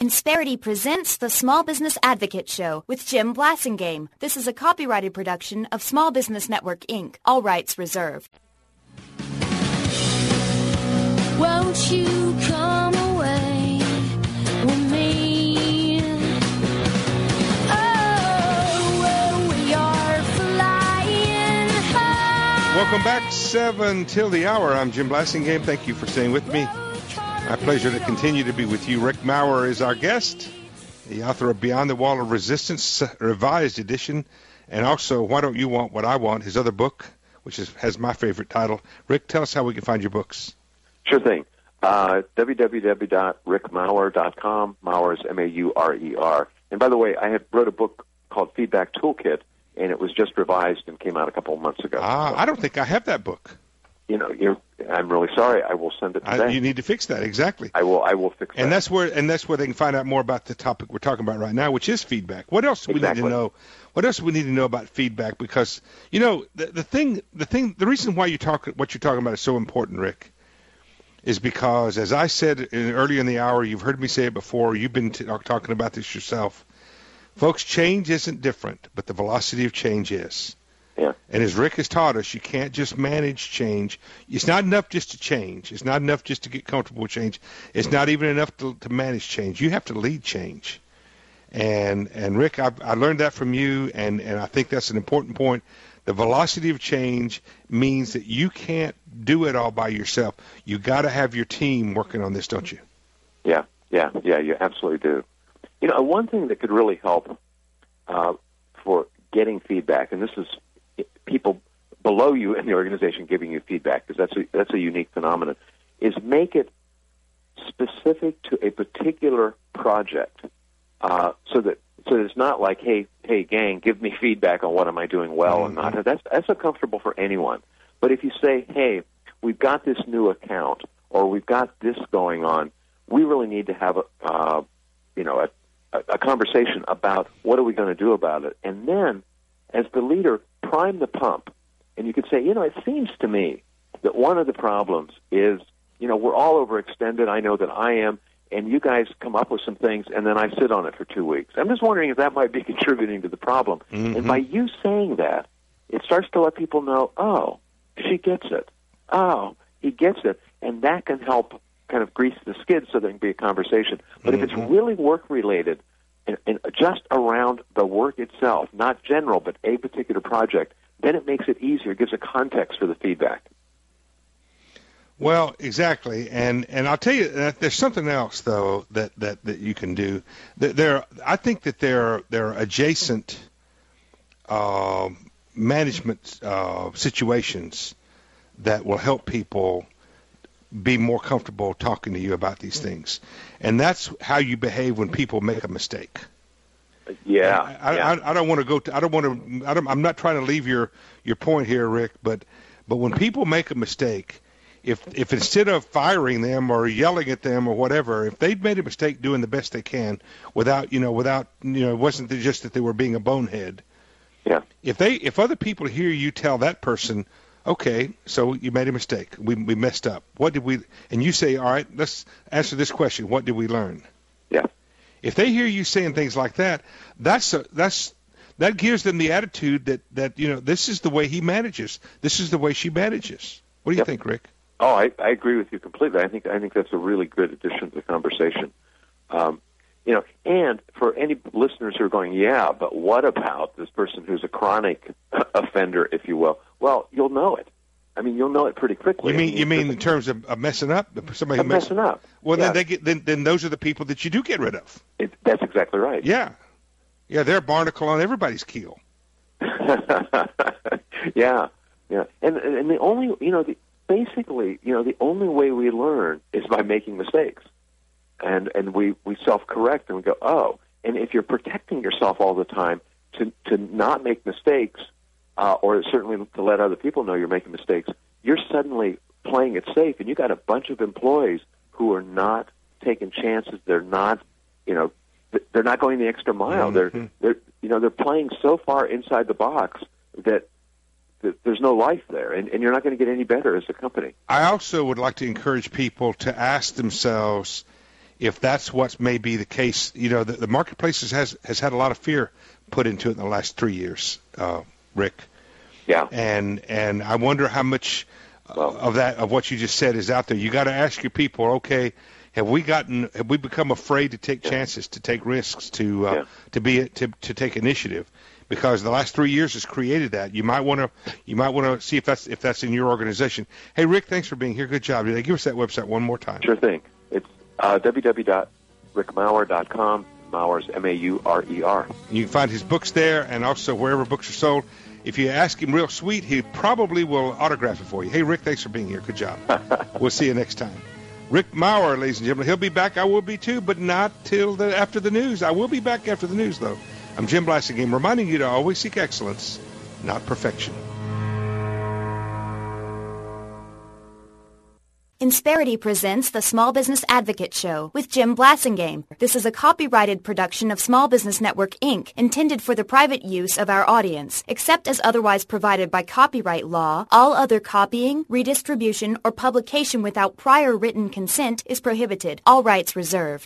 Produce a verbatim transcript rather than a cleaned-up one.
Insperity presents the Small Business Advocate Show with Jim Blasingame. This is a copyrighted production of Small Business Network, Incorporated. All rights reserved. Won't you come away with me? Oh, well, we are flying high. Welcome back, seven till the hour. I'm Jim Blasingame. Thank you for staying with me. My pleasure to continue to be with you. Rick Maurer is our guest, the author of Beyond the Wall of Resistance, Revised Edition, and also Why Don't You Want What I Want, his other book, which is, has my favorite title. Rick, tell us how we can find your books. Sure thing. Uh, w w w dot rick maurer dot com. Maurer is M A U R E R. And by the way, I had wrote a book called Feedback Toolkit, and it was just revised and came out a couple of months ago. Ah, so, I don't think I have that book. You know, you're, I'm really sorry. I will send it today. I, you need to fix that, exactly. I will. I will fix that. And that's where, and that's where they can find out more about the topic we're talking about right now, which is feedback. What else do we exactly. need to know? What else do we need to know about feedback? Because you know, the, the thing, the thing, the reason why you talk, what you're talking about is so important, Rick, is because, as I said in, earlier in the hour, you've heard me say it before. You've been t- talking about this yourself, folks. Change isn't different, but the velocity of change is. Yeah. And as Rick has taught us, you can't just manage change. It's not enough just to change. It's not enough just to get comfortable with change. It's not even enough to, to manage change. You have to lead change. And and Rick, I, I learned that from you, and, and I think that's an important point. The velocity of change means that you can't do it all by yourself. You got to have your team working on this, don't you? Yeah, yeah, yeah, you absolutely do. You know, one thing that could really help uh, for getting feedback, and this is people below you in the organization giving you feedback, because that's a, that's a unique phenomenon, is make it specific to a particular project, uh, so that so that it's not like, hey, hey, gang, give me feedback on what am I doing well mm-hmm. and not. That's that's uncomfortable for anyone. But if you say, hey, we've got this new account, or we've got this going on, we really need to have a uh, you know a, a conversation about what are we going to do about it, and then as the leader, prime the pump. And you could say, you know, it seems to me that one of the problems is, you know, we're all overextended. I know that I am. And you guys come up with some things, and then I sit on it for two weeks. I'm just wondering if that might be contributing to the problem. Mm-hmm. And by you saying that, it starts to let people know, oh, she gets it. Oh, he gets it. And that can help kind of grease the skid so there can be a conversation. But mm-hmm. if it's really work-related, and, and just around the work itself, not general, but a particular project, then it makes it easier. It gives a context for the feedback. Well, exactly, and and I'll tell you that there's something else though that, that, that you can do. There, I think that there there are adjacent uh, management uh, situations that will help people be more comfortable talking to you about these things, and that's how you behave when people make a mistake. Yeah, I, yeah. I, I don't want to go. To, I don't want to. I don't, I'm not trying to leave your, your point here, Rick. But but when people make a mistake, if if instead of firing them or yelling at them or whatever, if they've made a mistake doing the best they can without you know without you know it wasn't just that they were being a bonehead. Yeah. If they if other people hear you tell that person, okay, so you made a mistake. We we messed up. What did we? And you say, all right, let's answer this question. What did we learn? Yeah. If they hear you saying things like that, that's a, that's that gives them the attitude that, that you know this is the way he manages. This is the way she manages. What do you yep. think, Rick? Oh, I, I agree with you completely. I think I think that's a really good addition to the conversation. Um, you know, and for any listeners who are going, yeah, but what about this person who's a chronic offender, if you will? Well, you'll know it. I mean, you'll know it pretty quickly. You mean I mean, you mean in terms of, of messing up? Somebody of who messing up. Well, yeah. then they get then, then those are the people that you do get rid of. It, that's exactly right. Yeah, yeah, they're a barnacle on everybody's keel. yeah, yeah, and and the only you know the, basically you know the only way we learn is by making mistakes, and and we we self correct and we go oh, and if you're protecting yourself all the time to to not make mistakes. Uh, or certainly to let other people know you're making mistakes, you're suddenly playing it safe, and you got a bunch of employees who are not taking chances. They're not, you know, they're not going the extra mile. Mm-hmm. They're, they're, you know, they're playing so far inside the box that, that there's no life there, and, and you're not going to get any better as a company. I also would like to encourage people to ask themselves if that's what may be the case. You know, the, the marketplace has has had a lot of fear put into it in the last three years, uh, Rick. Yeah. And and I wonder how much Well, of that of what you just said is out there. You got to ask your people, okay, have we gotten have we become afraid to take Yeah. chances, to take risks, to uh, Yeah. to be to to take initiative? Because the last three years has created that. You might want to you might want to see if that's if that's in your organization. Hey, Rick, thanks for being here. Good job. Give us that website one more time. Sure thing. It's uh, w w w dot rick maurer dot com. Mauer's M A U R E R. You can find his books there, and also wherever books are sold. If you ask him real sweet, he probably will autograph it for you. Hey, Rick, thanks for being here. Good job. We'll see you next time. Rick Maurer, ladies and gentlemen. He'll be back. I will be too, but not till the, after the news. I will be back after the news, though. I'm Jim Blasingame, reminding you to always seek excellence, not perfection. Insperity presents the Small Business Advocate Show with Jim Blasingame. This is a copyrighted production of Small Business Network, Incorporated, intended for the private use of our audience. Except as otherwise provided by copyright law, all other copying, redistribution, or publication without prior written consent is prohibited. All rights reserved.